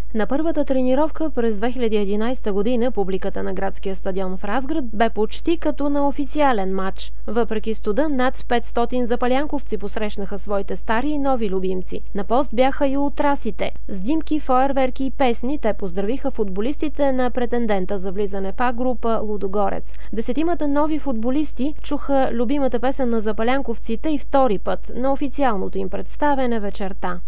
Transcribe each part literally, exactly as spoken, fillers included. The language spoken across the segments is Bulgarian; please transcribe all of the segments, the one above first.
На първата тренировка през две хиляди и единадесета година публиката на градския стадион в Разград бе почти като на официален матч. Въпреки студа, над петстотин запалянковци посрещнаха своите стари и нови любимци. На пост бяха и ултрасите. С димки, фойерверки и песни те поздравиха футболистите на претендента за влизане в А-група Лудогорец. Десетимата нови футболисти чуха любимата песен на запалянковците и втори път на официалното им представяне вечерта.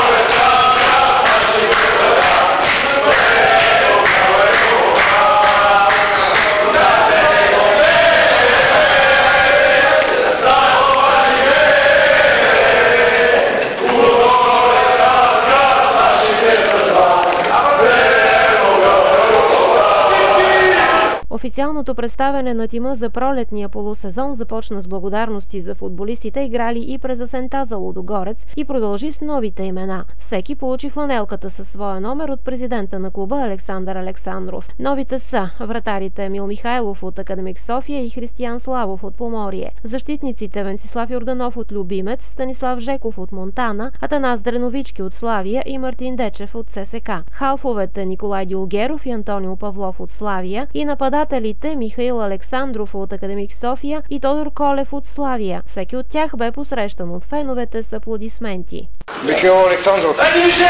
Официалното представяне на тима за пролетния полусезон започна с благодарности за футболистите, играли и през есента за Лудогорец, и продължи с новите имена. Всеки получи фланелката със своя номер от президента на клуба Александър Александров. Новите са вратарите Емил Михайлов от Академик София и Християн Славов от Поморие, защитниците Венцислав Йорданов от Любимец, Станислав Жеков от Монтана, Атанас Дреновички от Славия и Мартин Дечев от ССК. Халфовете Николай Дюлгеров и Антонио Павлов от Славия и нападателите Михаил Александров от Академик София и Тодор Колев от Славия. Всеки от тях бе посрещан от феновете с аплодисменти. Михаил Александров.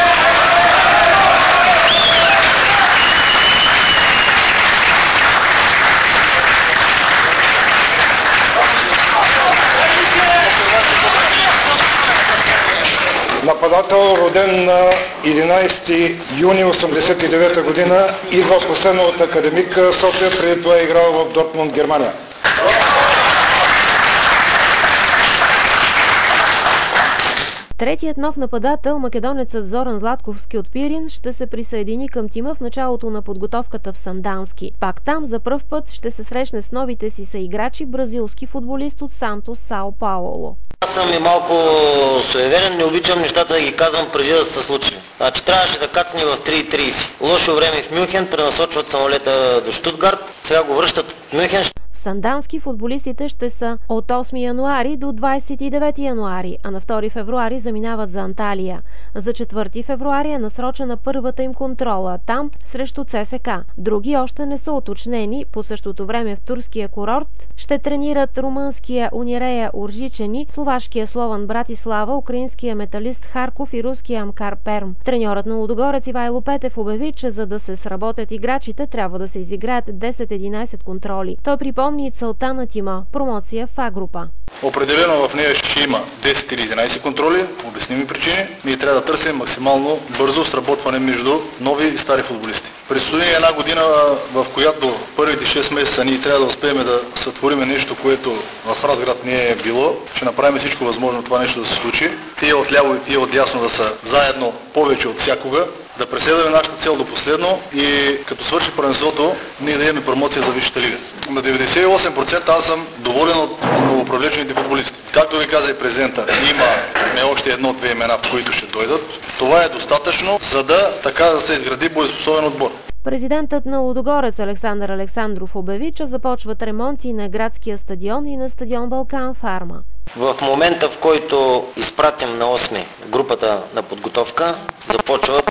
Нападател, роден на единадесети юни осемдесет и девета година, идва последно от Академик София, преди това е играл в Дортмунд, Германия. Третият нов нападател, македонецът Зоран Златковски от Пирин, ще се присъедини към тима в началото на подготовката в Сандански. Пак там за пръв път ще се срещне с новите си съиграчи бразилски футболист от Сантос Сао Пауло. Аз съм и малко суеверен, не обичам нещата да ги казвам преди да се случили. Значи трябваше да кацне в три и тридесет. Лошо време в Мюнхен, пренасочват самолета до Щутгарт, сега го връщат от Мюнхен. В Сандански футболистите ще са от осми януари до двадесет и девети януари, а на втори февруари заминават за Анталия. За четвърти февруари е насрочена първата им контрола, там срещу ЦСКА. Други още не са уточнени. По същото време в турския курорт ще тренират румънския Унирея Уржичени, словашкия Слован Братислава, украинския Металист Харков и руския Амкар Перм. Треньорът на Лудогорец Ивайло Петев обяви, че за да се сработят играчите, трябва да се изиграят десет-единадесет контроли. Той припомни и целта на тима – промоция в А-група. Определено в нея ще има десет или единадесет контроли, обясними причини. Ние трябва да търсим максимално бързо сработване между нови и стари футболисти. Предстои една година, в която първите шест месеца ние трябва да успеем да сътворим нещо, което в Разград не е било. Ще направим всичко възможно това нещо да се случи. Тия отляво и тия отдясно да са заедно повече от всякога, да преследваме нашата цел до последно и като свърши първенството, ние да имаме промоция за Висшата лига. На деветдесет и осем процента аз съм доволен от новопривлечените футболисти. Както ви каза и президента, има още едно-две имена, които ще дойдат. Това е достатъчно, за да така да се изгради боеспособен отбор. Президентът на Лудогорец Александър Александров обяви, че започват ремонти на градския стадион и на стадион Балкан Фарма. В момента, в който изпратим на осми групата на подготовка, започват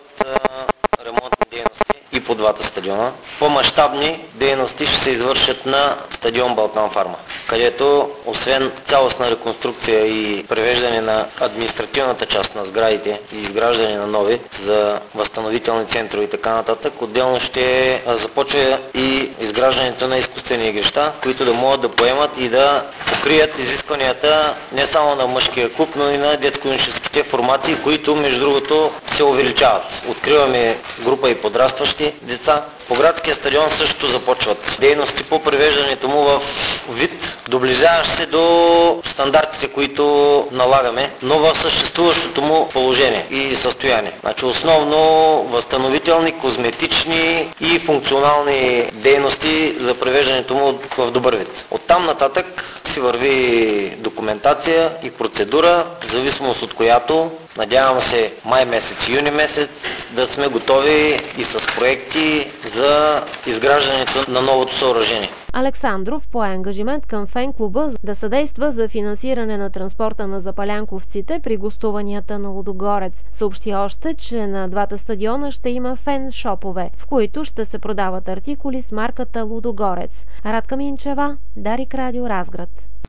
ремонтни дейности и по двата стадиона. По-мащабни дейности ще се извършат на стадион Балкан Фарма, където освен цялостна реконструкция и превеждане на административната част на сградите и изграждане на нови за възстановителни центрове и така нататък, отделно ще започва и изграждането на изкуствени игрища, които да могат да поемат и да покрият изискванията не само на мъжкия клуб, но и на детско-юношеските формации, които между другото се увеличават. Откриваме група и подрастващи деца. По градския стадион също започват дейности по привеждането му в вид, доближаващ се до стандартите, които налагаме, но в съществуващото му положение и състояние. Значи основно възстановителни, козметични и функционални дейности за привеждането му в добър вид. Оттам нататък си върви документация и процедура, в зависимост от която надявам се май месец, юни месец да сме готови и с проекти за изграждането на новото съоръжение. Александров пое ангажимент към фен-клуба да съдейства за финансиране на транспорта на запалянковците при гостуванията на Лудогорец. Съобщи още, че на двата стадиона ще има фен-шопове, в които ще се продават артикули с марката Лудогорец. Радка Минчева, Дарик Радио, Разград.